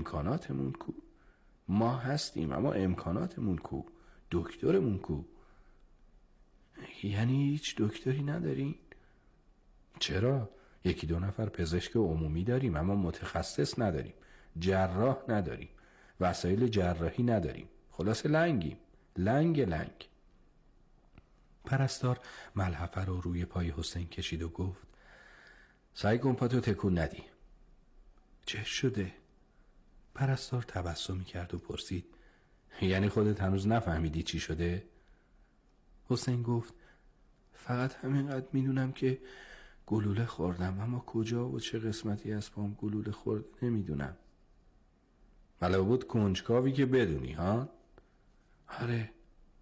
امکاناتمون کو؟ ما هستیم اما امکاناتمون کو؟ دکترمون کو؟ یعنی هیچ دکتری ندارین؟ چرا؟ 1-2 نفر پزشک عمومی داریم اما متخصص نداریم، جراح نداریم، وسایل جراحی نداریم. خلاصه لنگیم، لنگ. پرستار ملحفه رو روی پای حسین کشید و گفت سعی کن پاتو تکون ندی. چه شده؟ پرستار تبسمی کرد و پرسید یعنی خودت هنوز نفهمیدی چی شده؟ حسین گفت فقط همینقدر میدونم که گلوله خوردم، اما کجا و چه قسمتی از پام گلوله خورد نمیدونم. ملا بود کنجکاوی که بدونی ها؟ آره.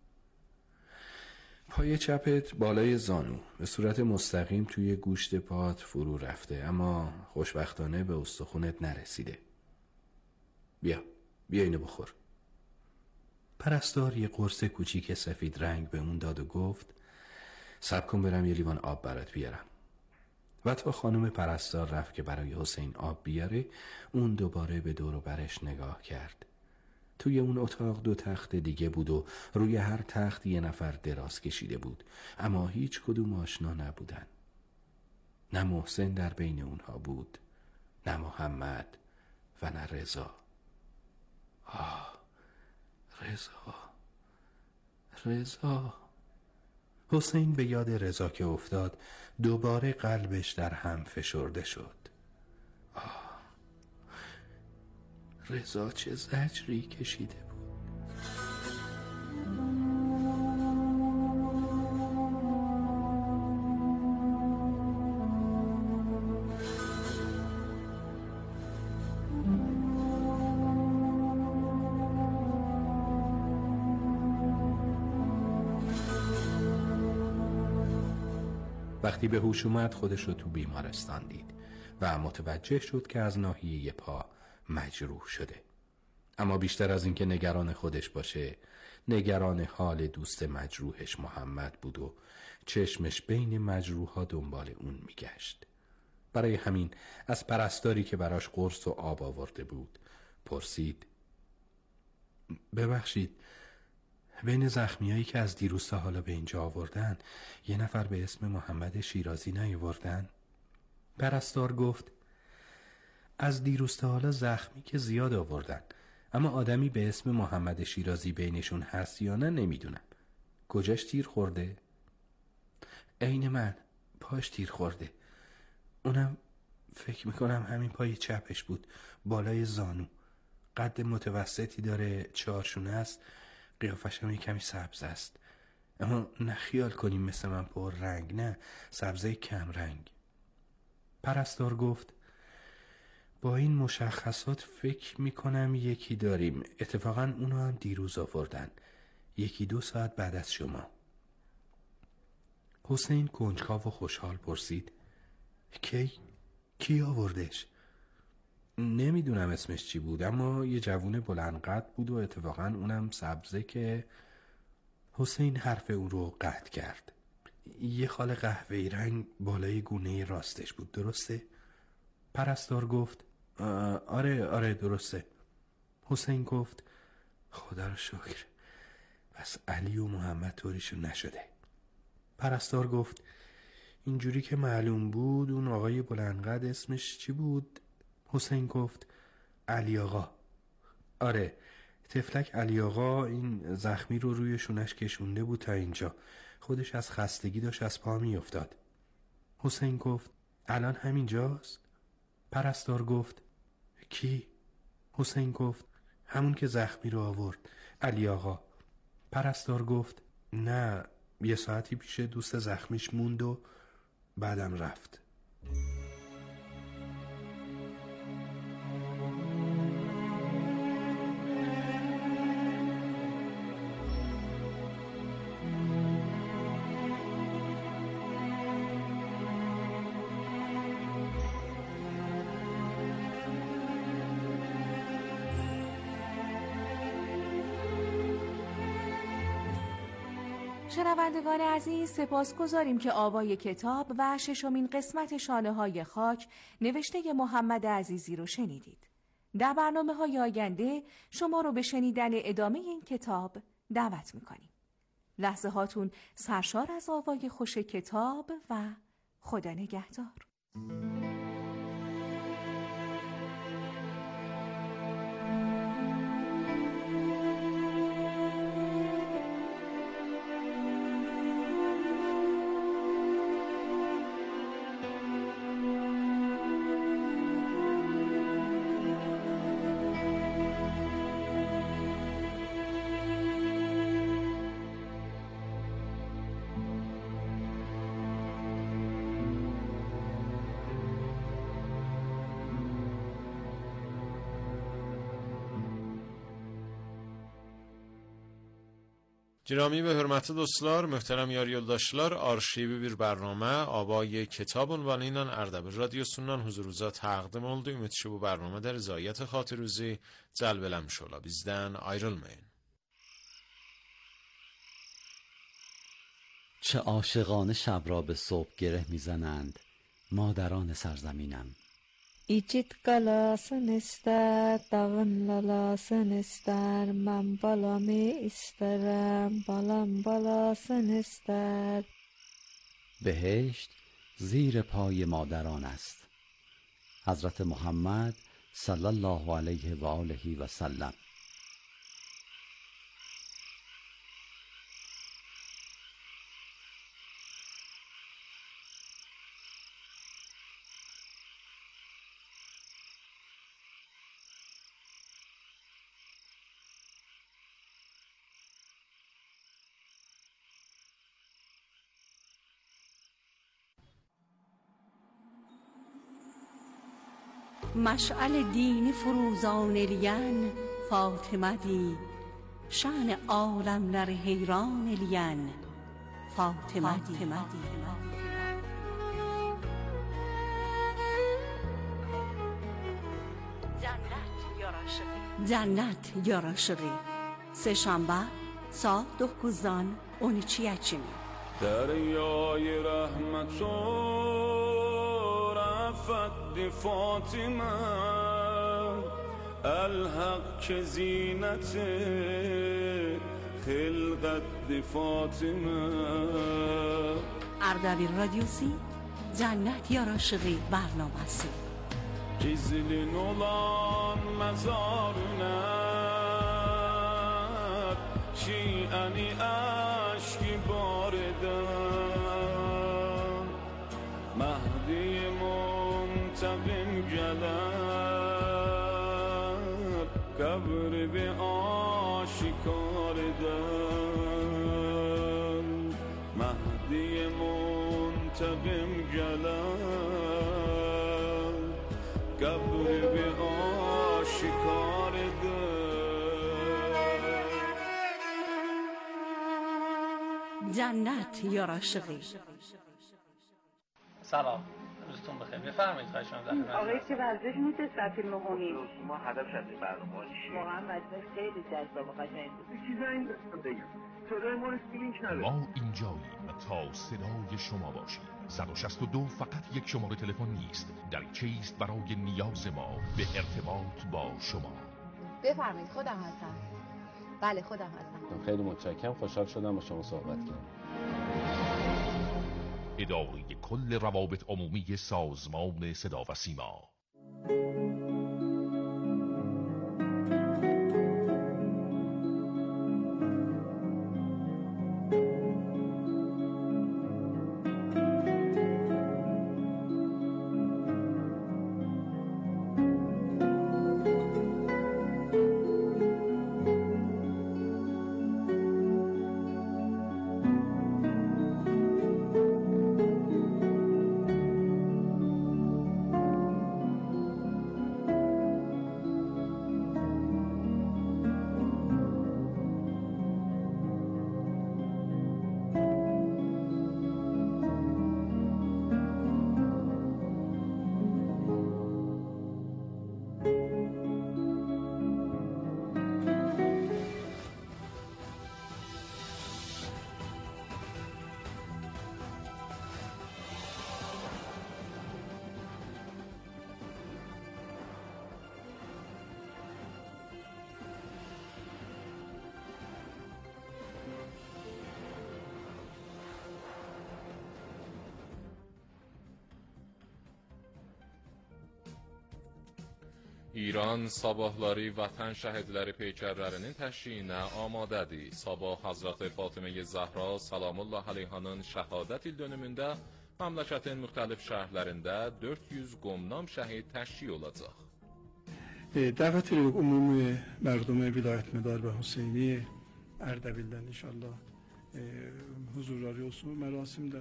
پای چپت بالای زانو به صورت مستقیم توی گوشت پات فرو رفته اما خوشبختانه به استخونت نرسیده. بیا اینو بخور. پرستار یه قرص کوچیک سفید رنگ به اون داد و گفت صبر کن برم یه لیوان آب برات بیارم. و تا خانم پرستار رفت که برای حسین آب بیاره، اون دوباره به دور و برش نگاه کرد. توی اون اتاق 2 تخت دیگه بود و روی هر تخت یه نفر دراز کشیده بود، اما هیچ کدوم آشنا نبودن. نه محسن در بین اونها بود، نه محمد و نه رضا. رضا. حسین به یاد رضا که افتاد دوباره قلبش در هم فشرده شد. رضا چه زجری کشیده بود. وقتی به هوش اومد خودش رو تو بیمارستان دید و متوجه شد که از ناحیه پا مجروح شده. اما بیشتر از اینکه نگران خودش باشه، نگران حال دوست مجروحش محمد بود و چشمش بین مجروحها دنبال اون میگشت. برای همین از پرستاری که براش قرص و آب آورده بود پرسید ببخشید، بین زخمیایی که از دیروز تا حالا به اینجا آوردن یه نفر به اسم محمد شیرازی نیاوردن؟ پرستار گفت از دیروز تا حالا زخمی که زیاد آوردن، اما آدمی به اسم محمد شیرازی بینشون هست یا نه نمیدونم. کجاش تیر خورده؟ عین من، پاش تیر خورده. اونم فکر میکنم همین پای چپش بود، بالای زانو. قد متوسطی داره، 4 شونه است، قیافش هم کمی سبز است، اما نه خیال کنیم مثل من پر رنگ، نه، سبزه کم رنگ. پرستار گفت با این مشخصات فکر میکنم یکی داریم، اتفاقا اونو هم دیروز آوردن، 1-2 ساعت بعد از شما. حسین کنجکاو و خوشحال پرسید کی آوردش؟ نمیدونم اسمش چی بود، اما یه جوون بلند قد بود و اتفاقا اونم سبزه که... حسین حرف او رو قطع کرد. یه خال قهوه‌ای رنگ بالای گونه راستش بود، درسته؟ پرستار گفت آره درسته. حسین گفت خدا رو شکر، پس علی و محمد طوریشون نشده. پرستار گفت اینجوری که معلوم بود اون آقای بلندقد اسمش چی بود؟ حسین گفت علی آقا. آره، تفلک علی آقا این زخمی رو روی شونش کشونده بود تا اینجا، خودش از خستگی داشت از پا می افتاد. حسین گفت الان همینجاست؟ پرستار گفت کی؟ حسین گفت همون که زخمی رو آورد، علی آقا. پرستار گفت نه، 1 ساعتی پیش دوست زخمیش موند و بعدم رفت. شنوندگان عزیز، سپاسگزاریم که آوای کتاب و 6مین قسمت شانه‌های خاک نوشته محمد عزیزی رو شنیدید. در برنامه‌های آینده شما رو به شنیدن ادامه این کتاب دعوت می‌کنیم. لحظه هاتون سرشار از آوای خوش کتاب و خدا نگهدار. جرامی به hörmətli dostlar, möhtərəm yar yoldaşlar, arşivi bir bərnamə Abay Kitab ünvanıyla Ərdəbil radiosundan huzurunuza təqdim oldu. Ümid ki bu bərnamədə rızayət xatirinizi cəlb eləmiş ola. Bizdən ayrılmayın. چه عاشقانه شب را به صبح گره میزنند مادران سرزمینم. İcit qalasın istər, dağın lalasın istər, mən balamı istərəm, balam balasın istər. بهشت زیر پای مادران است. حضرت محمد صلی الله علیه و آله و سلم. مشعل دین فروزان الین فاطمه دی شأن عالم در حیران الین فاطمه دی. جنت یا راشقی سه‌شنبه saat 9'dan 12'ye açın. دریای رحمت و رفت فاطمه الحق که زینت خلقت فاطمه. اردبیل رادیوسی Cennet Yaraşığı برنامesi. Gizlin olan mezarına şi'ani aşkı baredan Mahdi muntabim geler kabri bi aşikar eden Mahdi muntabim geler kabri bi aşikar eden Cennet Yaraşığı. سلام، روزتون بخیر. بفرمایید خواهش می‌کنم. آقای چه ورزش می‌کنید فیلم هونی؟ ما هدف از این برنامه چیه؟ واقعا مجلس خیلی جذاب و قشنگ بود. چیزایی این بگم. صدای ما رو فیلینگ نداره. ما اینجاییم تا صدای شما باشیم. 162 فقط یک شماره تلفن نیست. دریچه است برای نیاز ما به ارتباط با شما. بفرمایید خودم هستم. بله خودم هستم. خیلی متشکرم، خوشحال شدم با شما صحبت کردم. اداره کل روابط عمومی سازمان صدا و سیما. İran sabahları vatan şəhidləri peykərlərinin təşyiyinə amadədir. Sabah Hazreti Fatıma Zahra salamullah aleyhanın şəhadət il dönümündə məmləkətin müxtəlif şəhərlərində 400 qomnam şəhid təşyiy olacaq. دعوت عموم مردم ولایت مدار و حسینی اردبیل'den inşallah huzurları olsun mərasimdə.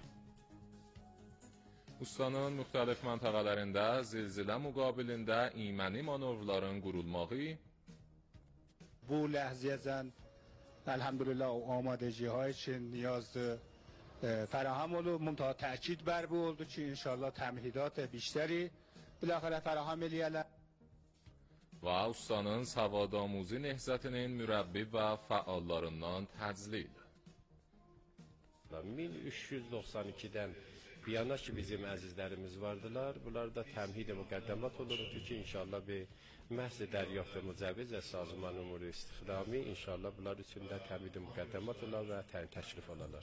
Ustanın müxtəlif məntəqələrində zilzilə müqabilində iməni manovların qurulmağı bu ləhzəyə zən elhamdülillah آمادگی های چه نیاز فراهم oldu. منتها تأکید بر bu oldu ki inşallah təmhidat بیشتری بالاخره فراهم eləyərlər. Və ustanın savad-amuzi nehzətinin mürəbbi və fəallarından təclil. 1392'den bir yana ki bizim əzizlərimiz vardılar. Bunlar da təmhid-i müqəddəmat olurdu ki inşallah bir məhz dəryafت mücəvviz və sazman umuru istixdami inşallah bunlar üçün də təmhid-i müqəddəmat olar və təşrif olarlar.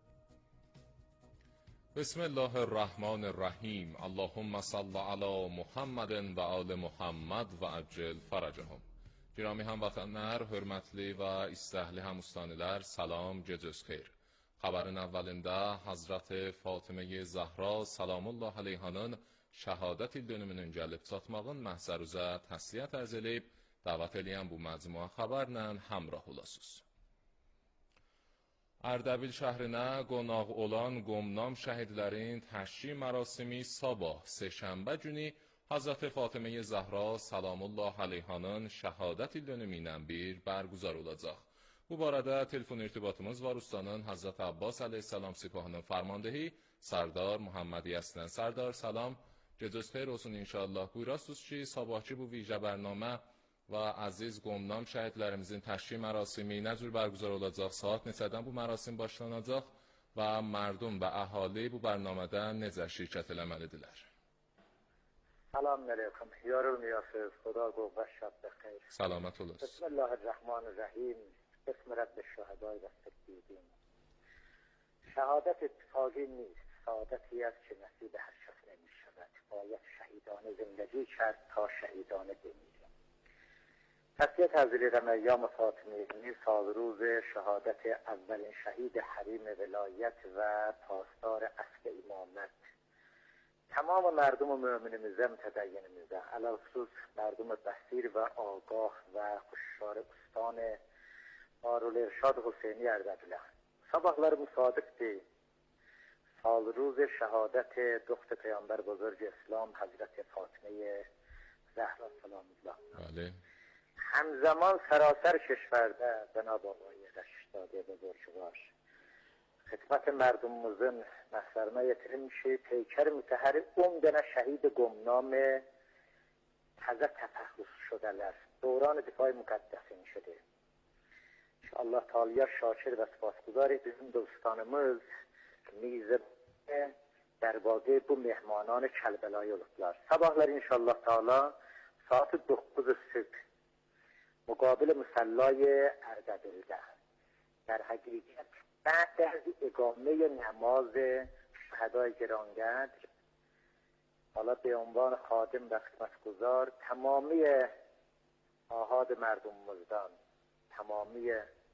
Bismillahirrahmanirrahim. Allahumma salli ala Muhammedin və ali Muhammed və əcil faracahum. Girami həmvətənlər, hörmətli və istəhli həmustanilər, salam, gecəz xeyr. Xəbərin əvvəlində Hazreti Fatıma Zahra salamullah aleyhanın şəhadət il dönümünün gəlib çatmağın məhzəruzə təsliyyət ərz eləyib, dəvət eləyən bu məcmua xəbərlə həmrah olasınız. Ərdəbil şəhrinə qonaq olan qomnam şəhidlərin təşyiy mərasimi sabah səhşənbə günü Hazreti Fatıma Zahra salamullah aleyhanın şəhadət il dönümü ilə bir bərguzar olacaq. Bu barədə telefon irtibatımız var ustanın Hazreti Abbas aleyhisselam sipahının farmandehi Sardar Muhammedi Əsnən. Sardar salam, gecəz xeyr olsun inşallah. Buyurasınız ki, sabahki bu vicə bərnamə və əziz qomnam şəhidlərimizin təşyiy mərasimi nə cür bərguzar olacaq, saat neçədən bu mərasim başlanacaq və mərdum və əhali bu bərnamədə necə şirkət eləməlidirlər? Salam aleyküm, yorulmayasınız, xuda qovvə şad bəxeyr. Salamət olasın. Bismillahirrahmanirrahim. اسم رب الشهدای و صدیقین. شهادت اتفاقی نیست، سعادتی است که نصیب هر شخص نمی شود. باید شهیدانه زندگی کرد تا شهیدانه بمیریم. تسلیت حضرت مریم فاطمی سال روز شهادت اولین شهید حریم ولایت و پاسدار اصل امامت. تمام مردم مؤمنimizden mütedeyyenimizden علal خصوص مردم بصیر و آگاه و خشار استان دارالارشاد حسینی اردبیل. sabahları müsadıktı. Sal روز شهادت دختر پیامبر بزرگ اسلام حضرت فاطمه زهرا سلام الله. بله. همزمان سراسر کشورده جناب آقای رشیدزاده بزرگوار خدمت مردمimizin محضرına getirilmişi پیکر متحر 10 tane şehit گمنام تازه تفحص شدهler. دوران دفاع مقدسین شده. Allah Teala'ya şakir ve sipasguzarız. Bizim dostanımız Mizbe derbaze bu mehmanان Kəlbəlayı olublar. Sabahlar inşallah Teala saat 9 صبح مقابل مصلای اردبیل'de در حقیقت بعد از اقامه نماز شهدای گرانقدر حالا به عنوان خادم و خدمتگزار تمامی آحاد مردمimizden تمامی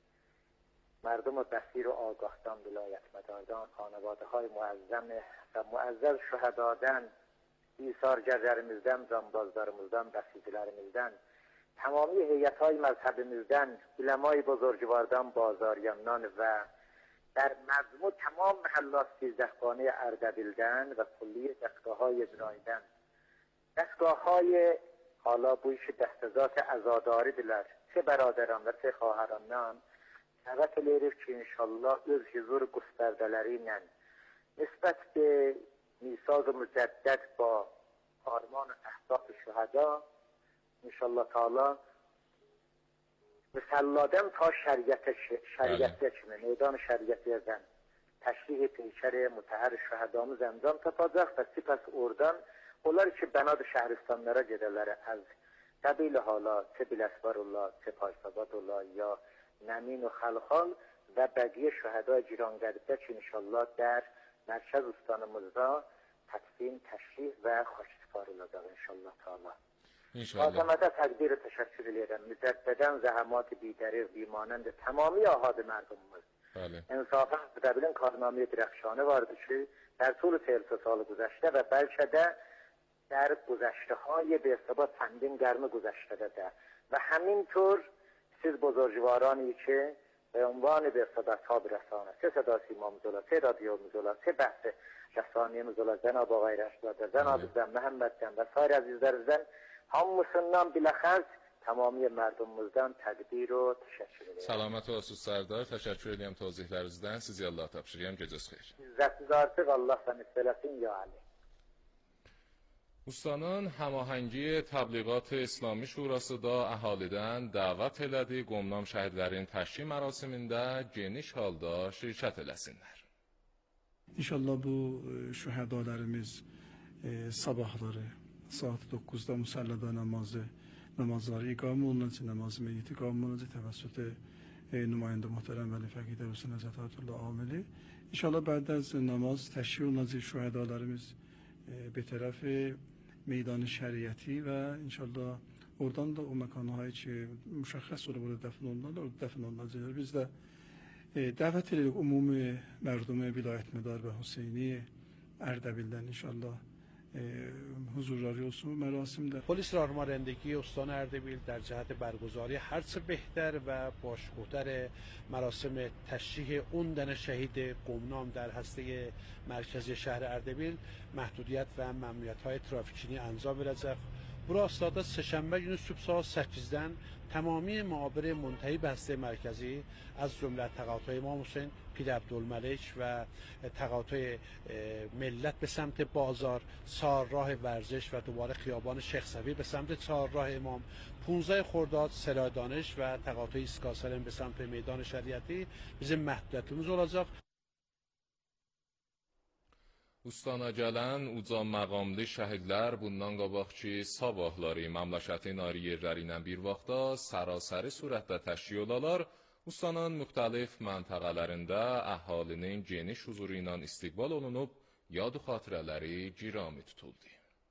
مردم بصیر و آگاهدان ولایت مدارdan خانواده های معظم و معزز şehadadan ایثارگرlerimizden canbazlarımızdan بسیجیlerimizden تمامی heyet های مذهبimizden علمای بزرگوارdan بازاریانdan و در مجموع تمام محلات 13 خانه اردبیل'den و کلیه دستگاه های ابنایی'den دستگاه های حالا bu işi دستزات عزاداریdirlər چه برادران و چه خواهرانdan dəvət edirik ki inşallah öz huzur göstərdələri ilə nisbət به میثاق مجدد با آرمان اهداف شهدا انشالله تعالی مسلادن تا şəriətə kimi meydan şəriətədən təşrih peykər mutahhar şəhədamız انجام tapacaq və sipas oradan onlar ki bənad şəhristanlara gedələri az قبیل حالا چه بیلسبارالله چه پایسابادالله یا نمین و خلخال و بقیه شهدای گیرانگرده که انشالله در مرکز استانımızda تدفین تشریح و خاکسپاری olacaq انشالله تعالی. خاتمتا تقدیر تشکر edirəm. Müddətdən zəhəmat بی‌دریغ بیمانند تمامی ahad mərdumumuz. انصافا قبیلن کارنامه درخشانه vardı ki در طول 40 سال گذشته و بلکه در گذشته های به ارتباط چندین گرم گذشته ده و همینطور siz بزرگوارانی که به عنوان به ارتباط ها برسانه چه صدا سیما مزولا چه رادیو مزولا چه بحث رسانه مزولا جناب آقای رشداده جناب زن محمد جن و سایر عزیزlerimizden hamısından biləxəz tamamilə mərdumumuzdan təqdir و təşəkkür edirəm. Salamat olsunuz Sərdar. Təşəkkür edirəm tozihlərinizdən. Sizi Allah tapşırıram. Gecəniz xeyir. İzzətiniz artıq Allah sənət eləsin ya Ali. Ustanın həmahengi təbliğat İslami Şurası da əhalidən dəvət elədi. Qomnam şəhidlərin təşkil mərasimində geniş halda şirkət eləsinlər. İnşallah bu şühədalarımız sabahları saat 9'da musallada namazları iqam olunacaq, namaz meyyit iqam olunacaq təvəssüt nümayəndə muhterem Vəli Fəqih Hüseyn Həzrət Ayətullah Amili. İnşallah بعد از namaz təşkil olunacaq şühədalarımız به طرف میدان شریعتی و انشالله oradan da o məkanhayı ki müşəxəs olur burada dəfn olunurlar, orada dəfn olunacaqlar. Biz də dəvət edirik ümumi mərdumi vilayət medar və Hüseyni Ərdəbildən inşallah حضوراری olsun merasimdə. پلیس راهنمایندگی استان اردبیل در جهت برگزاری هرچه بهتر و باشکوه‌تر مراسم تشییع اون دن شهید قمنام در هسته مرکزی شهر اردبیل محدودیت و ممنوعیت‌های ترافیکی انجام verəcək. Bu rastlarda səhşənbə günü sübh saat 8-dən tamami معابر منتهی به هسته مرکزی از جمله تقاطع امام حسین پیر عبدالملک و تقاطع ملت به سمت بازار، چهارراه ورزش و دوباره خیابان شیخ صفی به سمت چهارراه امام، 15 خرداد سراج دانش و تقاطع ایستگاه سالم به سمت میدان شریعتی bizim məhdudiyətimiz olacaq. Ustana gələn uca məqamlı şəhidlər bundan qabaq ki, sabahları məmləkətin ayrı yerləri ilə bir vaxtda sərasəri surətdə təşkil olalar, ustanın müxtəlif məntəqələrində əhalinin geniş huzuru ilə istiqbal olunub, yad-ı xatirələri girami tutuldu.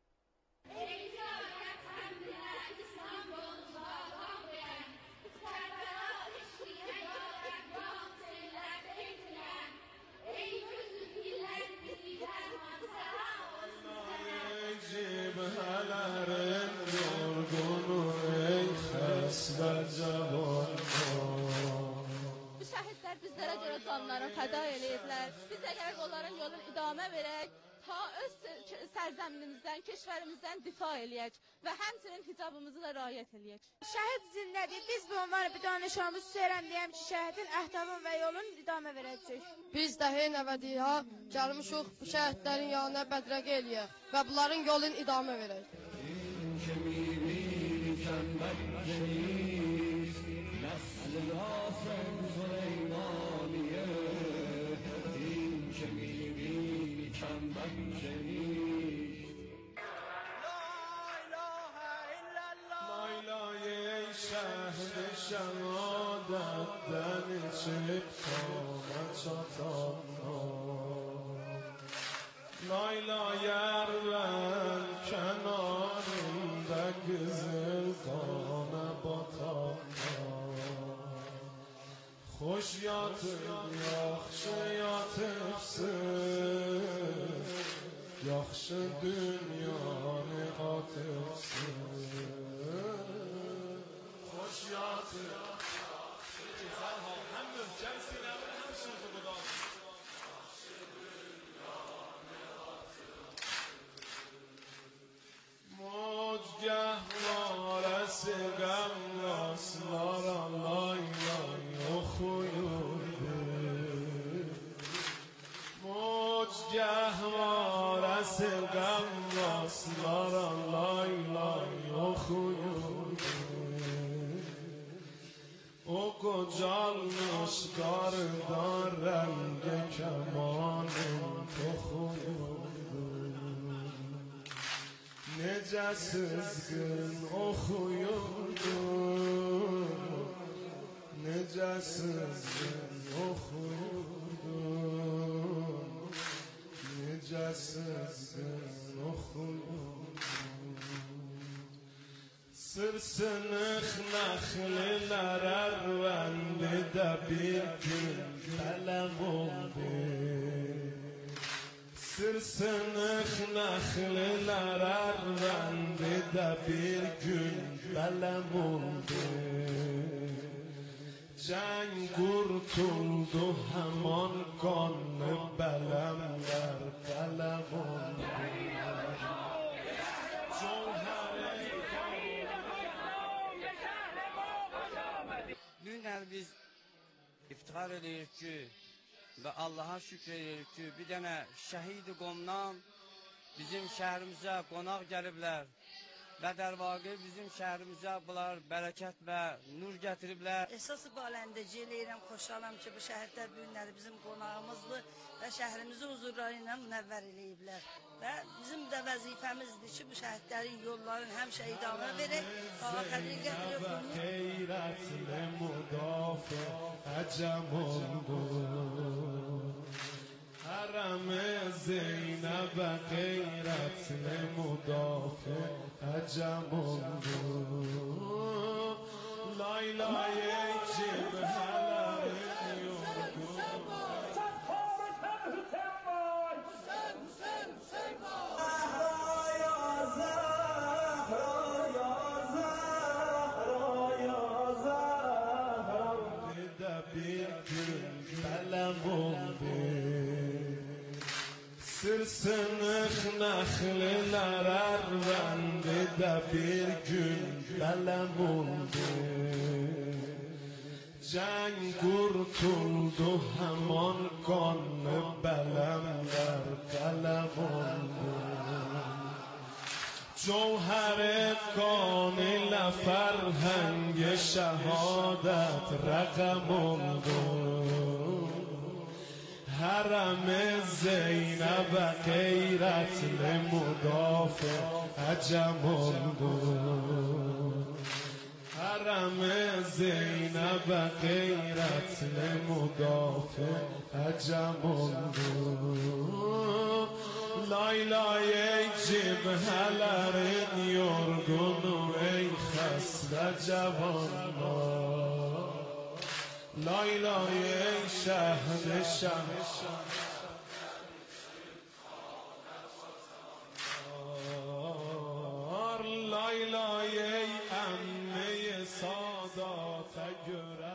Bu şəhidlər bizlərə görə canlarını fəda eləyirlər. Biz də gərək onların yolunu idamə verək, ta öz sərzəminimizdən, keşvərimizdən difa eləyək və həmçinin hicabımızı da riayət eləyək. Şəhid zindədir. Biz bu ünvanı bir danışmamız istəyirəm deyəm ki, şəhidin əhtabın və yolunu idamə verəcək. Biz də hey nəvədiyə gəlmişik bu şəhidlərin yanına bədrəqə eləyək və bunların yolunu idamə verək. Xoş yatır, yaxşı yatırsın, yaxşı dünyanı atırsın. Xoş yatır, yaxşı güzel hal, hem möhkəm sinəmin, hem sözü qudan. Yaxşı dünyanı atırsın. Mocgahlar əsqəm rastlar Allah oxuyurdu. Mocgahlar əsqəm rastlar Allah oxuyurdu. O qocalmış qardan rəngə kəmanın toxuyurdu. Necə sızgın oxuyurdu, necə sızgın oxuyurdu, necə sızgın oxuyurdu. Sırsınık naxliler Ervendide bir gün belem oldu. Sırsınık naxliler Ervendide bir gün belem oldu. Cenk kurtuldu hemen kanlı belemler belem oldu. Bugün biz iftihar edirik ki ve Allah'a şükredirik ki bir tane şehid-i Qomnan bizim şehrimizə qonaq gəliblər və dərvaqə bizim şəhərimizə bunlar bərəkət və nur gətiriblər. Əsası baləndəcə eləyirəm, xoşalam ki, bu şəhidlər bu günləri bizim qonağımızdır və şəhrimizi huzurları ilə münəvvər eləyiblər. Və bizim də vəzifəmizdir ki, bu şəhidlərin yollarını həmişə idamə verək, daha həqiqət yoxdur. Xeyrətlə müdafiə əcəm oldu. Hərəm Zeynəbə xeyrətlə müdafiə əcəm oldu. Laylay cibhələrin yordu. Bir gün belem oldu. Sırsınık naxliler Ervendide bir gün belem oldu. Cenk kurtuldu hemen kanlı belemler belem oldu. Cevher kan ile ferheng şehadet raqam oldu. Hərəm Zeynəbə xeyrətlə müdafiə əcəm oldu. Hərəm Zeynəbə xeyrətlə müdafiə əcəm oldu. Laylay cibhələrin yorgunu ey xəstə cavanlar. Laylay şəhər Laylay əmmi sadata görə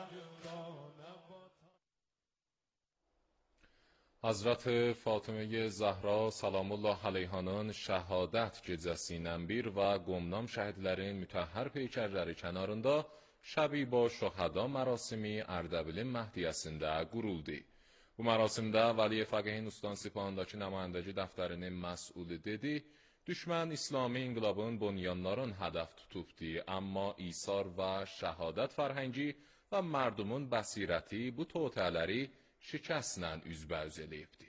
Hazreti Fatıma Zahra salamullah aleyhanın şəhadət gecəsindən bir və Qomnam şəhidlərin mütəhhər peykərləri kənarında Şəbi با şəhada mərasimi Ərdəbilin Məhdiyəsində quruldu. Bu mərasimdə Vəli Fəqih Nustan Sipahındakı nümayəndəci dəftərinin məsulü dedi, düşmən İslami inqilabın bunyanların hədəf tutubdu, amma İsar və şəhadət fərhəngi və mərdumun bəsirəti bu totələri şikəslə üzbəüz eləyibdi.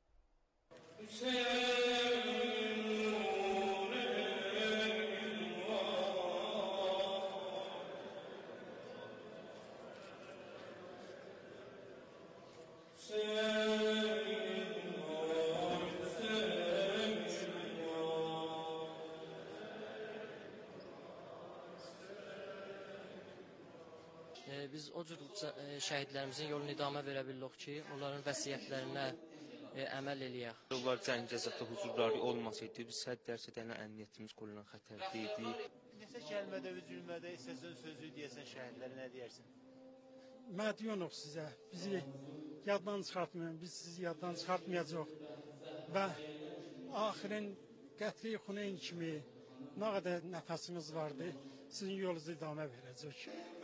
Biz o cür şəhidlərimizin yolunu idamə verə bilirik ki, onların vəsiyyətlərinə əməl eləyək. Onlar cəngəzətdə huzurları olmasaydı, biz 100% əmniyyətimiz qoyulan xətərdə idi. Neçə kəlmədə və cümlədə istəsən sözü deyəsən şəhidlərə nə deyərsin? Mədiyonluq sizə, bizi yaddan çıxartmayın, biz sizi yaddan çıxartmayacaq və axirin qətli Xuneyn kimi nə qədər nəfəsimiz vardı, sizin yolunuzu idamə verəcək.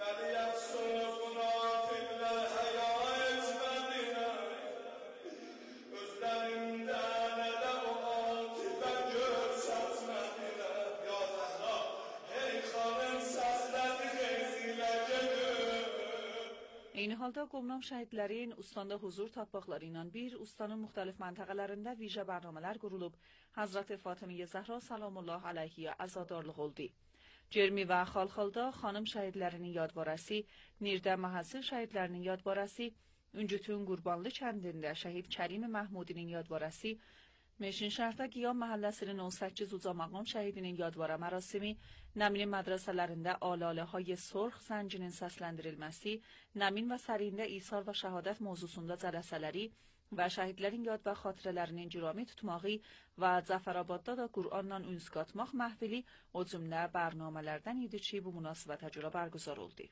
Eyni halda Qomnam şəhidlərin ustandə huzur tapmaqları ilə bir ustanın müxtəlif məntəqələrində vicə bərnamələr qurulub, Hazreti Fatıma Zahra salamullah aleyhiyə əzadarlıq oldu. Cermi və Xalxalda xanım şəhidlərinin yadvarəsi, Nirdə Məhəssil şəhidlərinin yadvarəsi, Üncütün Qurbanlı kəndində şəhid Kərim Məhmudinin yadvarəsi, Meşin şəhərdə qiyam məhəlləsinin 18 uca maqam şəhidinin yadvara mərasimi, Nəminin mədrəsələrində alaləhay sorx zəncinin səsləndirilməsi, Nəmin və Sərində İsar və şəhadət mövzusunda cələsələri və şəhidlərin yad və xatirələrinin cirami tutmağı və Cəfərabadda da Qur'anla üns qatmaq məhfili o cümlə bərnamələrdən idi ki, bu münasibətə görə bərgüzar oldu.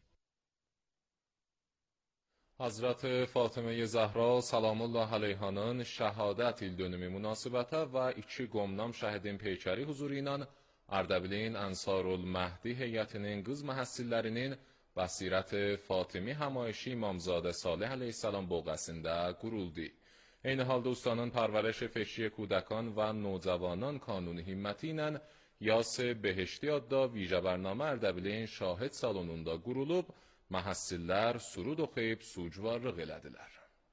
Hazrat Fatıma Zahra salamullah aleyhanın şəhadət il dönümü münasibətə və 2 qomnam şəhidin peykəri huzuru ilə Ərdəbilin Ənsarul Məhdi heyətinin qız məhəssillərinin Bəsirət Fatimi həmayişi İmamzadə Salih əleyhissalam boğəsində quruldu. Eyni halda ustanın pərvərəş fəkri kudəkan və nocavanan kanuni himməti ilə Yas Behişti adda vicə bərnamə Ərdəbilin şahid salonunda qurulub, məhəssillər surud oxuyub sucvarlıq elədilər.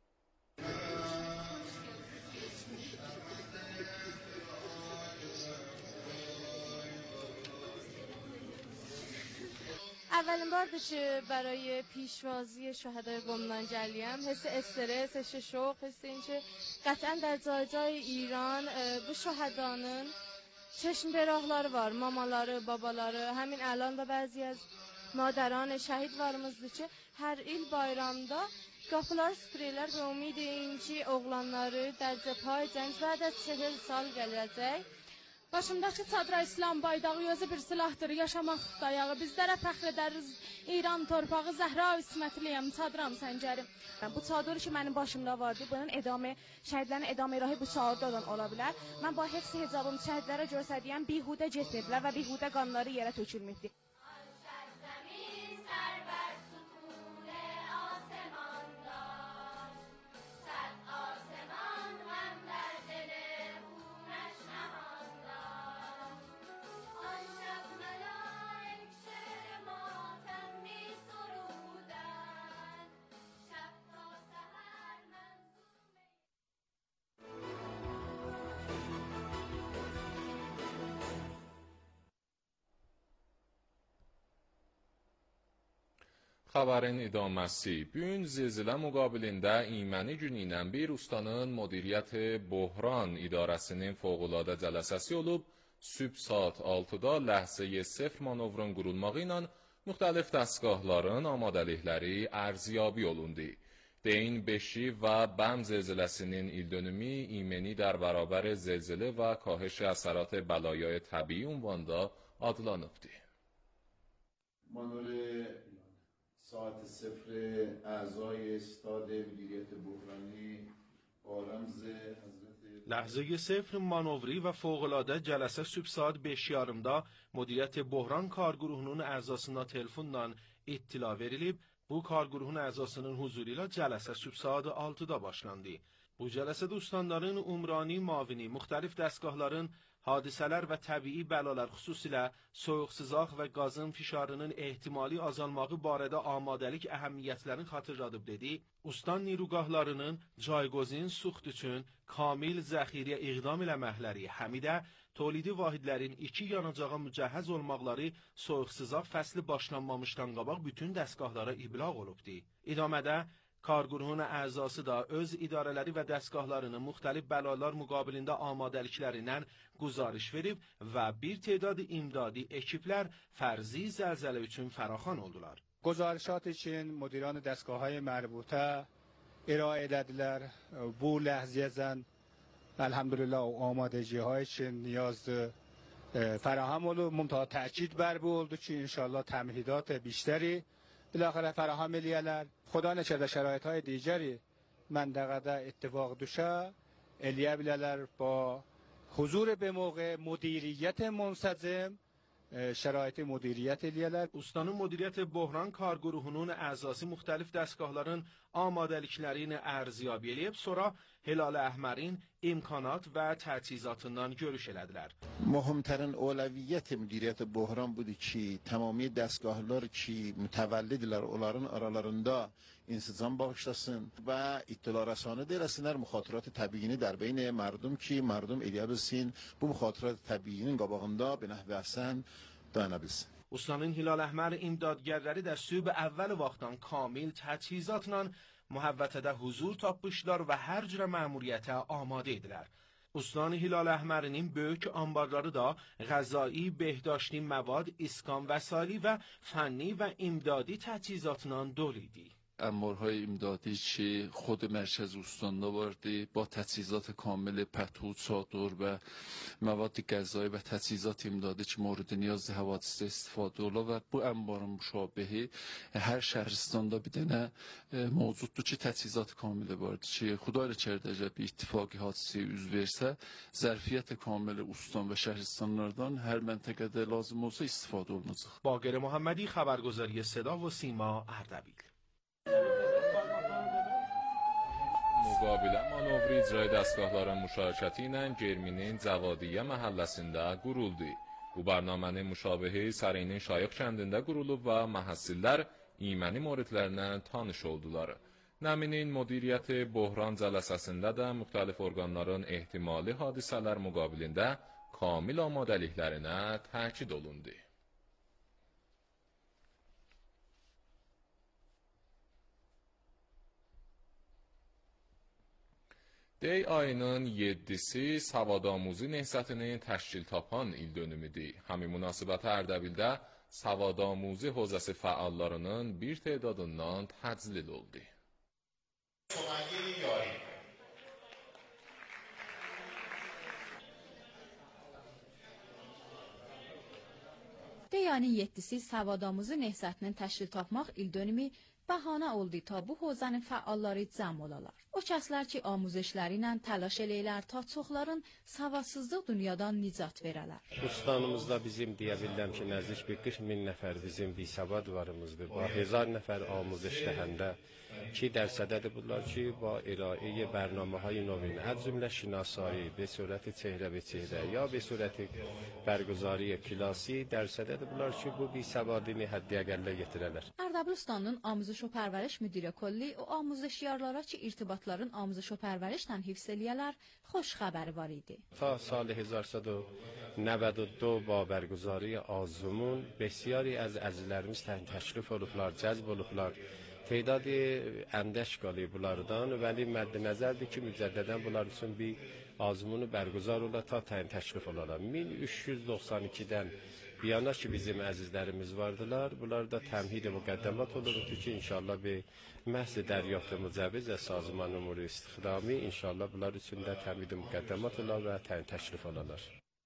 اولین بارdır ki برای پیشوازی شهدای قمنان جلیم حس استرس، حس شوق، حس اینکه قطعا در جای ایران bu şuhadanın çeşm berahları var, mamaları, babaları, həmin الان da bəzi az مادران şəhid varımızdır ki, hər il bayramda qapılar süpürürlər və ümid edirəm ki, oğlanları dərcəpay cəng və də 40 sal gələcək. Başımdakı çadıra İslam baydağı özü bir silahdır, yaşamaq dayağı. Bizlərə fəxr edəriz, İran torpağı, Zəhra İsmətliyəm, çadıram səncərim. Bu çadır ki, mənim başımda vardı, bunun şəhidlərin edamə rahi bu çadırdan ola bilər. Mən bu hepsi hicabım şəhidlərə göstərdiyəm, bihudə getmədilər və bihudə qanları yerə tökülməkdir. Xəbərin idaməsi. Bugün zilzilə müqabilində İməni günü ilə bir ustanın Müdiriyyət Böhran İdarəsinin fövqəladə cələsəsi olub, sübh saat 6-da ləhzəyə sıfır manovrun qurulmağı ilə müxtəlif dəstgahların amadəlikləri ərziyabi olundu. Deyin 5-i və Bəm zilziləsinin ildönümü İməni در برابر زلزله və کاهش اثرات بلایای طبیعی ünvanda adlanıbdı. ساعت صفر اعضای استاد مدیریت بحرانی با رمز حضرت لحظه صفر مانوری و fövqəladə cələsə sübh saat 5:30-da Müdiriyyət Böhran karquruhunun əzasına telefonla ittila verilib. Bu karquruhun əzasının huzuru ilə cələsə sübh saat 6-da başlandı. Bu cələsədə ustanların umrani mavini müxtəlif dəstgahların hadisələr və təbii bəlalar xüsusilə soyuqsızaq və qazın fişarının ehtimali azalmağı barədə amadəlik əhəmiyyətlərini xatırladıb dedi. Ustan nirugahlarının caygozin suxt üçün kamil zəxirəyə iqdam eləməkləri, həmidə tolidi vahidlərin 2 yanacağa mücəhəz olmaqları soyuqsızaq fəsli başlanmamışdan qabaq bütün dəstgahlara iblağ olubdu. İdamədə karquruhun əzası da öz idarələri və dəstgahlarının müxtəlif bəlalar müqabilində amadəliklərindən guzarış verib və bir تعداد imdadi ekiplər fərzi zəlzələ üçün fəraxan oldular. گزارشات için مدیران دستگاه‌های مربوطه ارائه edildiler. Bu ləhziyədən elhamdülillah amadəciهای için نیاز فراهم oldu. Muntaha təkid bər bu oldu ki inşallah təmhidat بیشتری بالاخره فراهم eləyərlər. خدا نکرده شرایط‌های دیگری منطقه اتفاق düşə eləyə bilərlər با حضور به موقع مدیریت منسجم şəraiti müdiriyyət eləyərlər. Ustanın Müdiriyyət Böhran karquruhunun əzası müxtəlif dəstgahların amadəliklərini ərziyabi eləyib, sonra Hilal Əhmərin imkanat və təchizatından görüş elədilər. مهمترین اولویت مدیریت بحران بودی ki تمامی dəstgahlar ki mütəvəllidirlər onların aralarında insicam bağışlasın və ittila rəsanət eləsinlər müxatirət təbiini در بین مردم ki مردم eləyə bilsin bu müxatirət təbiinin qabağında bir nəhv əhsən dayana bilsin. Ustanın Hilal Əhmər imdadgərləri də sübh əvvəl vaxtdan kamil təchizatla mühəvvətədə huzur tapmışlar və hər cürə məmuriyyətə amadə idilər. Ustaan Hilal Əhmərinin böyük anbarları da qəzai, بهداشتی مواد، اسکان وسایلی و فنی و امدادی تجهیزاتla dolu idi. انبارهای امدادی که خود مرکز استاندا واردی با تجهیزات کامل پتو، چادر و مواد غذایی و تجهیزات امدادی که مورد نیاز حوادث استفاده ola و bu انبار مشابهی her şəhəristanda bir dənə mövcuddur ki, təchizat kamili vardır ki, Xuda ilə kərdəcə bir ittifaqi hadisəyə üz versə, zərfiyyət kamili ustan və şəhristanlardan hər məntəqədə lazım olsa istifadə olunacaq. باقر محمدی، خبرگزاری صدا و سیما، اردبیل. Müqabilə manovri icra dəstgahların müşarəkəti ilə Germinin Cavadiyyə məhəlləsində quruldu. Bu barnamənin müşabihi Sarayının Şayıq kəndində qurulub və məhəssillər iməni moridlərlə tanış oldular. Nəminin müdiriyyəti Bohran cələsəsində də müxtəlif orqanların ehtimali hadisələr müqabilində kamil amadəliklərinə təkid olundu. Dey ayının 7-si Savadamuzi Nehsətinin təşkil tapan ildönümüdür. Həmin münasibətə Ərdəbildə Savadamuzi hozası fəallarının bir tədadından təclil oldu. Dey ayının 7-si Savadamuzi Nehsətinin təşkil tapmaq ildönümü bəhanə oldu ta bu hozanın fəalları cəm olalar. O kəslər ki, amuzişləri ilə təlaş eləyirlər ta çoxların savadsızlıq dünyadan nicat verələr. Ustanımızda bizim deyə bilirəm ki, nəzdik bir 40 min nəfər bizim bir savad varımızdır. Bu 1000 nəfər amuzişdə həndə 2% bunlar ki, با ارائه برنامه‌های نوین از جمله شناسایی به صورت چهره به چهره یا به صورت برگزاری کلاسی درصد bunlar ki, bu bir savadini həddiyəqəllə yetirələr. Ərdəbistanın Amuzиш və Pərvəriş Müdiri Kolli o amuzişyarlara ki, irtibatların amuzиш və pərvərişlə hifz eləyələr, xoş xəbəri var idi. تا سال 1192 با برگزاری آزمون بسیاری از əzizlərimiz təşrif olublar, cəzb olublar. تعداد اندک qalıblardan ولی مد nəzərdir ki, mücəddədən bunlar üçün bir azmunu bərguzar ola ta təyin təşrif olalar. 1392-dən bir yana ki, bizim əzizlərimiz vardılar. Bunlar da təmhid müqəddəmat olurdu ki, inşallah bir məhz dəryafت mücəviz və sazman umuru istixdami inşallah bunlar üçün də təmhid müqəddəmat olar və təyin təşrif olarlar.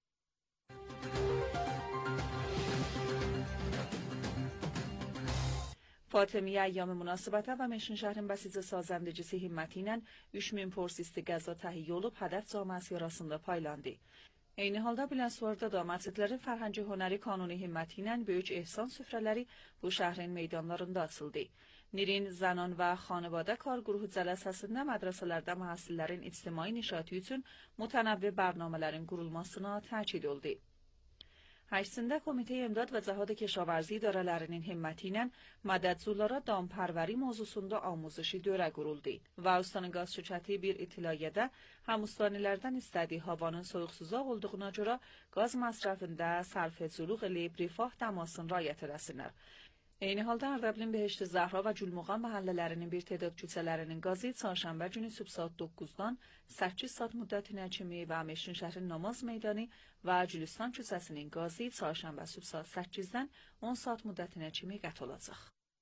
فاطمیه ایام مناسبته و مشن şəhərin bəsici sazəndicisi Himməti 3000 pors isti qəza təhiyyə olub, hədəf camiəsi arasında paylandı. Eyni halda Biləsuvarda da məscidlərin fərhəngi hünəri kanuni Himməti böyük ehsan süfrələri bu şəhrin meydanlarında açıldı. Nirin Zanan və Xanəvadə Kar Quruhu cələsəsində mədrəsələrdə məhəssillərin ictimai nişati üçün mütənəvvi bərnamələrin qurulmasına təkid oldu. Həşsində Komitə İmdad və Cəhad Keşavarzi idarələrinin himməti ilə mədədçulara dampərvəri mövzusunda amuzişi dörə quruldu və ustanın qaz şirkəti bir itilayədə həm ustanilərdən istədiyi havanın soyuqsuzaq olduğuna görə qaz məsrəfində sərfeculuq eləyib rifah dəmasını rayət eləsinlər. Eyni halda Ərdəbilin Behişti Zəhra və Gülmuğan məhəllələrinin bir tədad küçələrinin qazı çarşənbə günü sübh saat 9-dan 8 saat müddətinə kimi və Meşin şəhrin namaz meydanı və Gülüstan küçəsinin qazı çarşənbə sübh saat 8-dən 10 saat müddətinə kimi qət olacaq.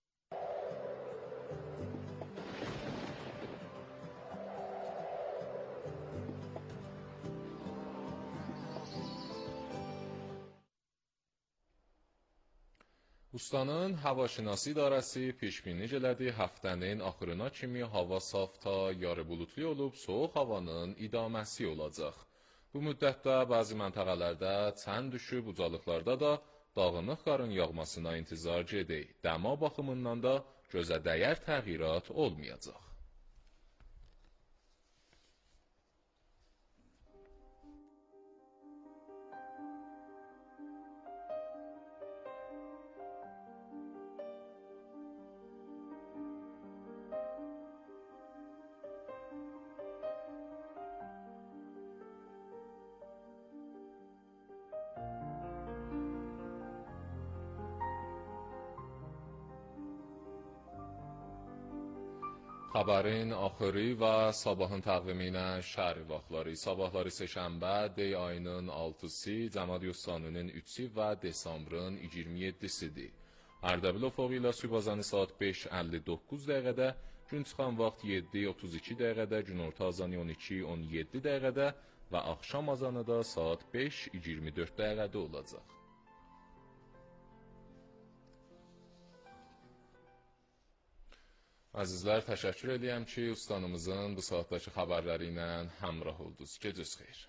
Ustanın havaşinasi idarəsi pişbini elədi həftənin axırına kimi hava saf ta yarı bulutlu olub, soğuq havanın idaməsi olacaq. Bu müddətdə bəzi məntəqələrdə çən düşüb, ucalıqlarda da dağınıq qarın yağmasına intizar gedək. Dəma baxımından da gözə dəyər təğyirat olmayacaq. Xəbərin axırı və sabahın təqvimi ilə şəhər vaxtları. Sabahları Seşənbə, dey ayının 6-sı, Cəmadi Ustanının 3-ü və desambrın 27-sidir. Ərdəbil ofoqu ilə sübh saat 5:59 dəqiqədə, gün çıxan vaxt 7:32 dəqiqədə, günorta azanı 12:17 dəqiqədə və axşam azanı da saat 5:24 dəqiqədə olacaq. Əzizlər, təşəkkür edirəm ki, ustanımızın bu saatdakı xəbərləri ilə həmrah oldunuz. Gecəniz xeyir.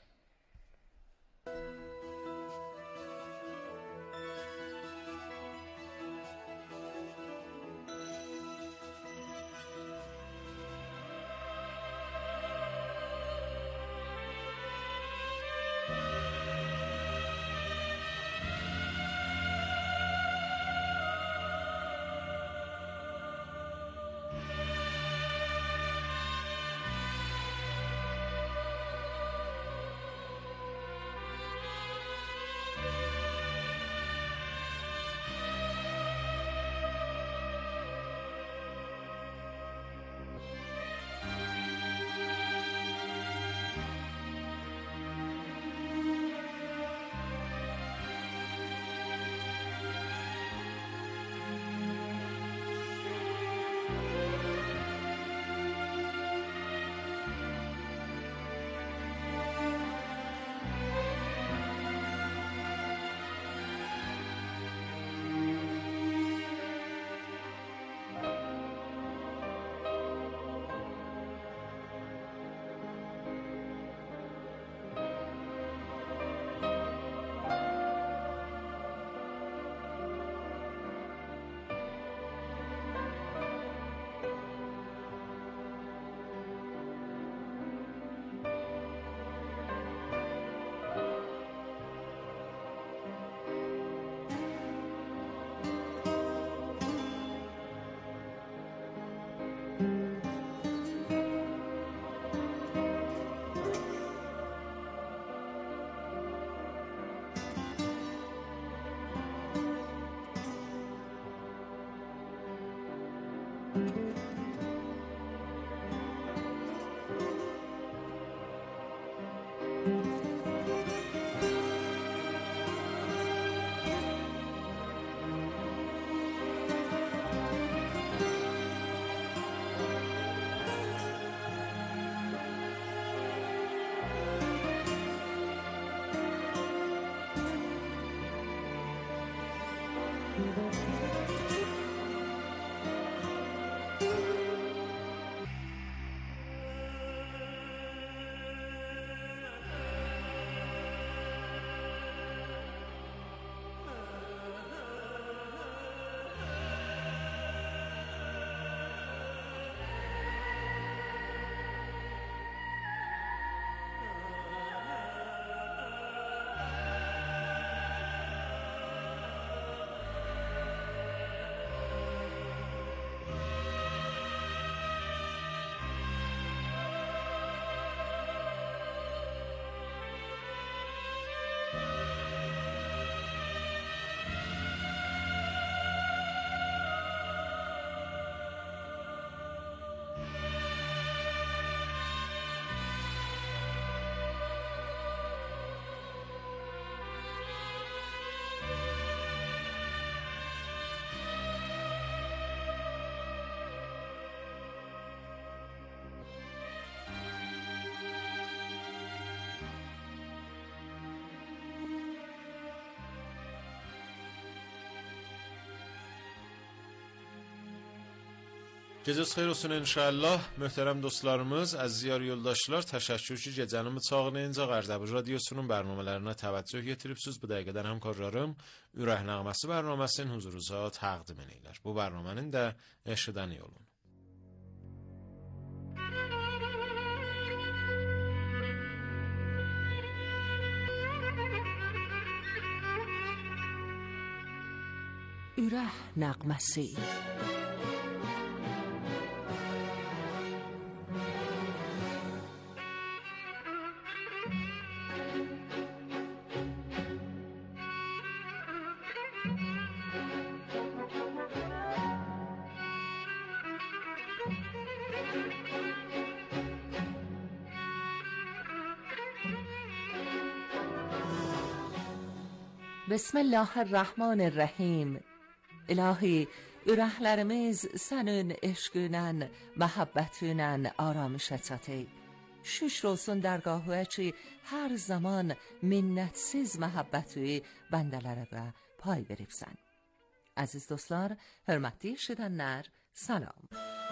Gecəniz xeyir olsun inşallah. Möhtərəm dostlarımız, əziz yar yoldaşlar, təşəkkür ki, gecənin bıçağınca Ərdəbil radiosunun bərnamələrinə təvəccüh yetiribsiniz. Bu dəqiqədən həmkarlarım Ürək Nəğməsi bərnaməsinin huzurunuza təqdim edirlər. Bu bərnamənin də eşidən yolun. Ürək Nəğməsi. بسم الله الرحمن الرحیم. İlahi, ürəklərimiz sənin eşqinən, məhəbbətinən aramışa çatı. Şükür olsun dərgahıya ki, hər zaman minnətsiz məhəbbəti bəndələrə pay veribsən. Əziz dostlar, hörmətli eşidənlər, salam.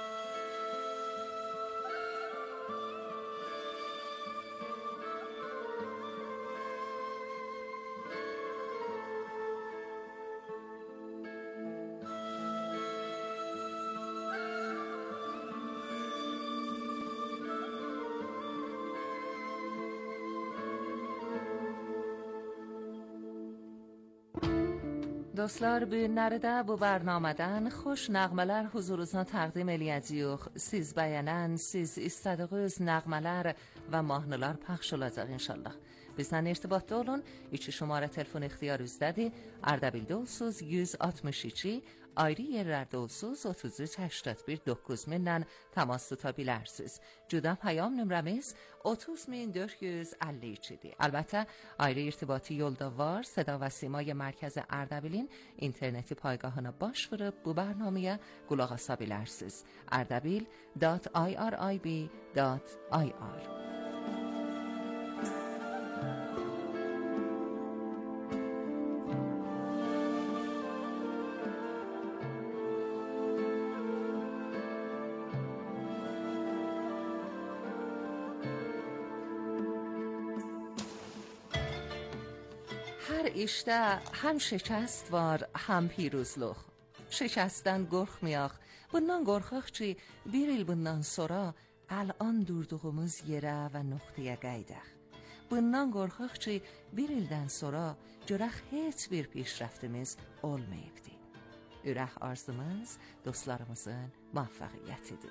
Dostlar, bu günlərdə bu bərnamədən xoş nəğmələr huzurunuzda təqdim eləyəcəyik. Siz bəyənən, siz istədiyiniz nəğmələr və mahnılar pəxş olacaq inşallah. Bizdən irtibatda olun. 2 şumara telefon ixtiyarınızdadır. Ardabildə olsuz 162, ayrı yerlərdə olsuz 33819000-dən təmas tuta bilərsiniz. Cüda pəyam nömrəmiz 30452-dir. Əlbəttə, ayrı irtibati yolda var. Səda və Simay Mərkəzi Ərdəbilin interneti payqahına baş vurub bu bərnaməyə qulaq asa bilərsiniz. ardabil.irib.ir Hər işdə həm şikəst var, həm piruzluq. Şikəstdən qorxmayaq. Bundan qorxaq ki, bir il bundan sonra الان durduğumuz yerə və nöqtəyə qayıdaq. Bundan qorxaq ki, bir ildən sonra görək heç bir pişrəftimiz olmayıbdı. Ürək arzumuz dostlarımızın müvəffəqiyyətidir.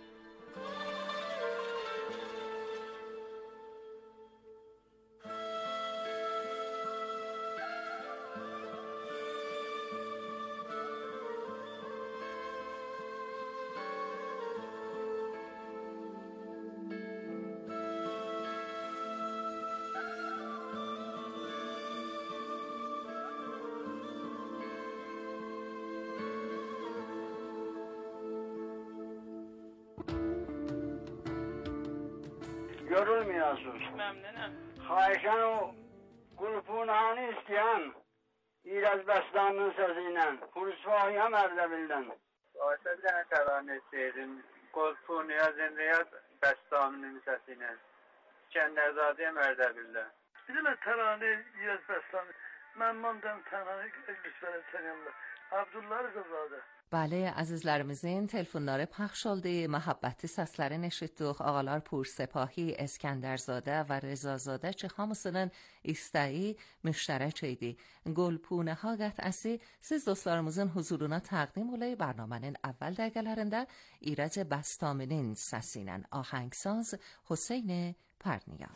Yorulmuyorsunuz. Memnunum. Xahişən o qulpunağını istəyən İraz Bəstanının sözüyle Hurusvahiyəm Ərdəbildən. Ayşə bir dənə təranə istəyirdim. Qulpunağa Zindəyat Bəstanının səsiyle. İskəndərzadəyəm Ərdəbildən. Bir de təranə İraz Bəstanı. Mən mondan təranə güçlərə çəkəmdə. Abdullah Rızazadə. Bəli, əzizlərimizin telefonları pəxş oldu. Məhəbbəti səsləri eşitdik. Ağalar Pursəpahi, Eskəndərzadə və Rızazadə ki, hamısının istəyi müştərək idi. Qolpunəha qətısi siz dostlarımızın huzuruna təqdim olayı bərnamənin əvvəl dəqiqələrində İrəc Bəstaminin səsi ilə ahəngsaz Hüseyn Pərniya.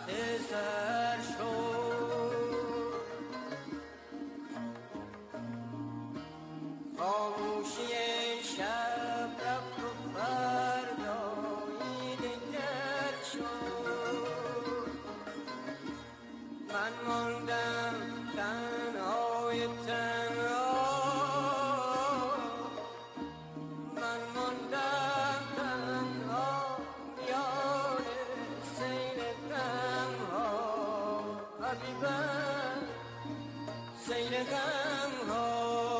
سر شد خاموشی شب رفت و فردایی دگر شد من ماندم تنهای تنها من ماندم تنها میان سیل غمها حبیبم سیل غمها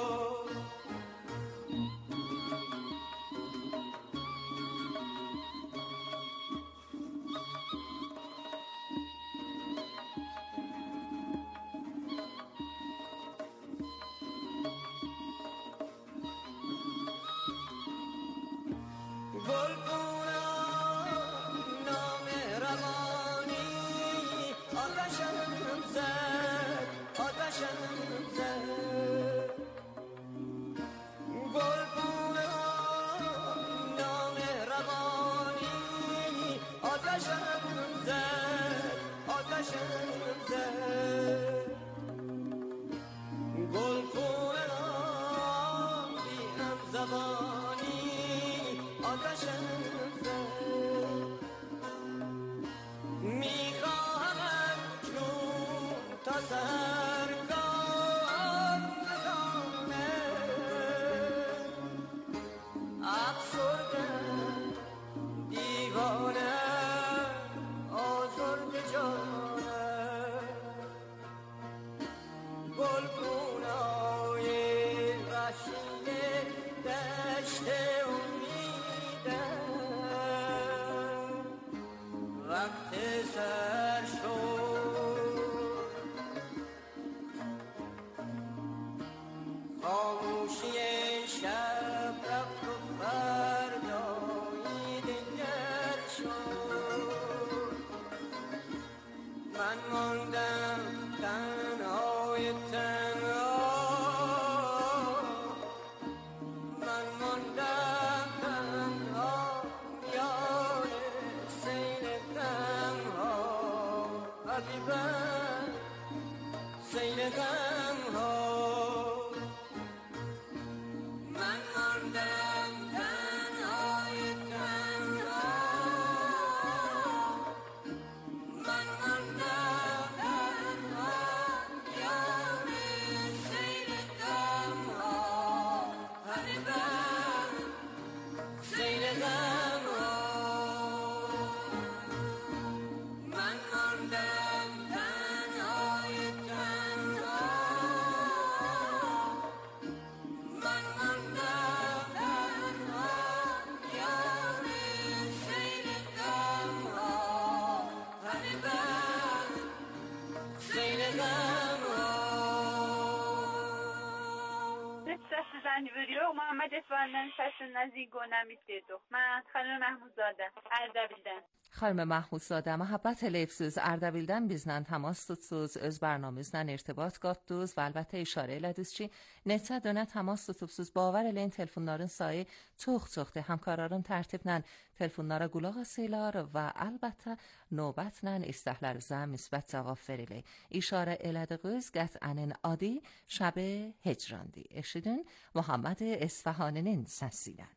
محمد اسفندان سسن نزی گونمی دیدو من خانم Mahmudzadə Ərdəbildən. Xanım Mahmudzadə, Məhəbbət eləyibsiz, Ərdəbildən bizlə təmas tutsuz, öz bərnamənizlə irtibat qatdınız və əlbəttə işarə elədiniz ki, neçə dönə təmas tutubsuz. Bavar eləyin, telefonların sayı çox-çoxdur. Həmkarların tərtiblə telefonlara qulaq asırlar və əlbəttə növbətlə istəklərinizə müsbət cavab verilir. İşarə elədiniz qət'ənin adı şəb hicrandır. Eşidin Muhammed İsfahaninin səsi ilə.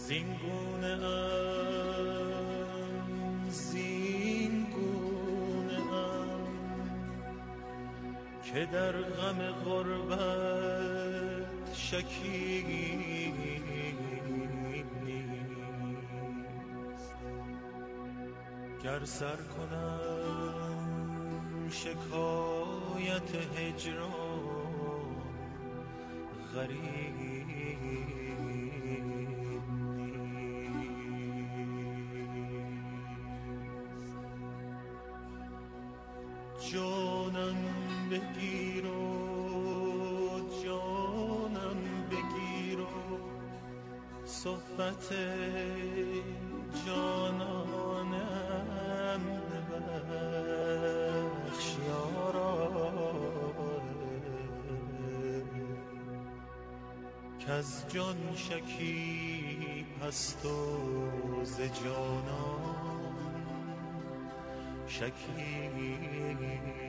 زینگونه که در غم غربت شکی نیست. گر سر کنم شکایت هجران غریب نیست. جانم بگیر و جانم بگیر و صحبت جانانم ببخش یارا، کز جان شکیب هست و ز جانان شکیب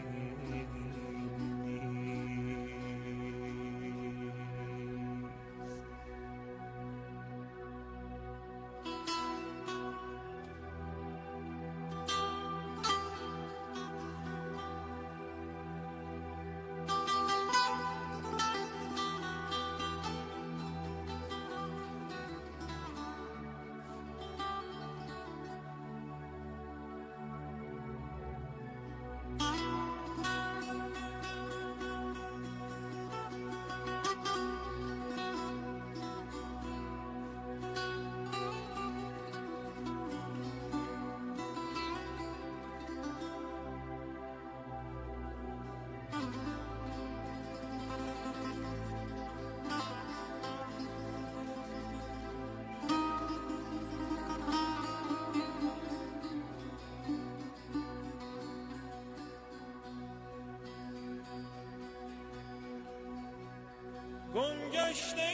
گمگشته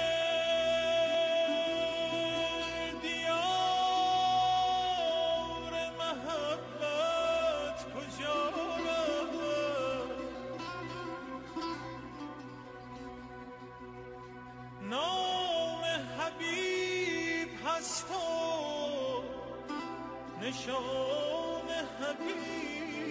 دیار محبت کجا رفت؟ نام حبیب هست و نشان حبیب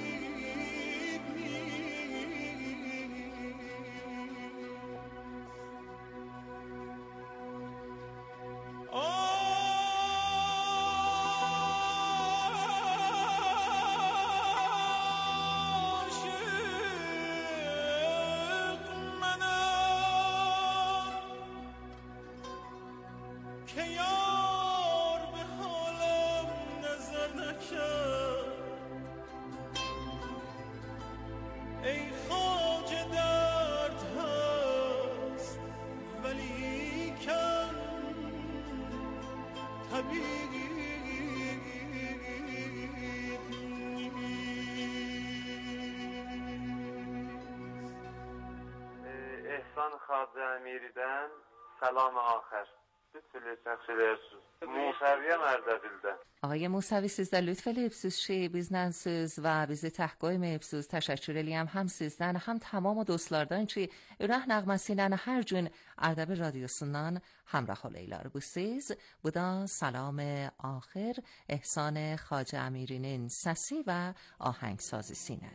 احسان خادم امیریdən سلام آخر. Lütfen söylersiniz. موسوی Ərdəbildən. آقای موسوی sizdə lütf eləyib bizdən söz və bizi təhqim edibsiz. Təşəkkür eləyəm həm sizdən, həm tamam dostlardan ki, ürək nəğməsi ilə hər gün Ərdəbil radiosundan həmrəh olurlar. Bu siz, bu da salam آخر احسان خواجه امیرinin səsi və ahəngsazisi ilə.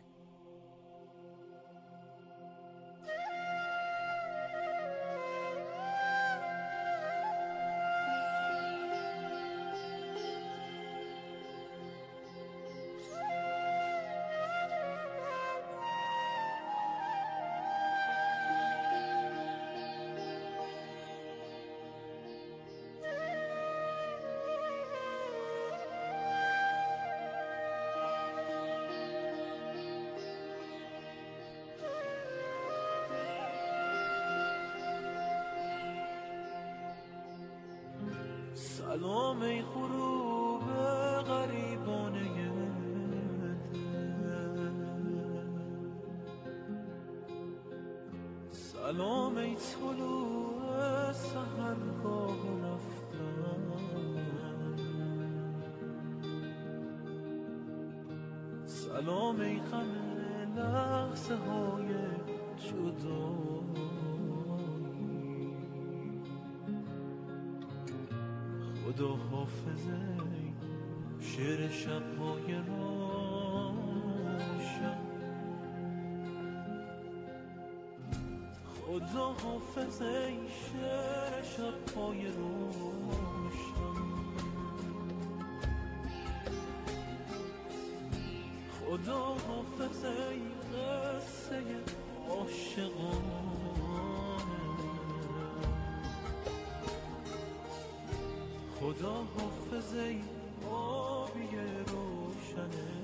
سلام ای غروب غریبانه سلام ای طلوع سحرگاه رفتن سلام ای غم لحظه های جدا خدا حافظه شعر شب‌های روشن خدا حافظه شعر شب‌های روشن خدا حافظه قصه عاشقانه خدا حافظه آبی روشنه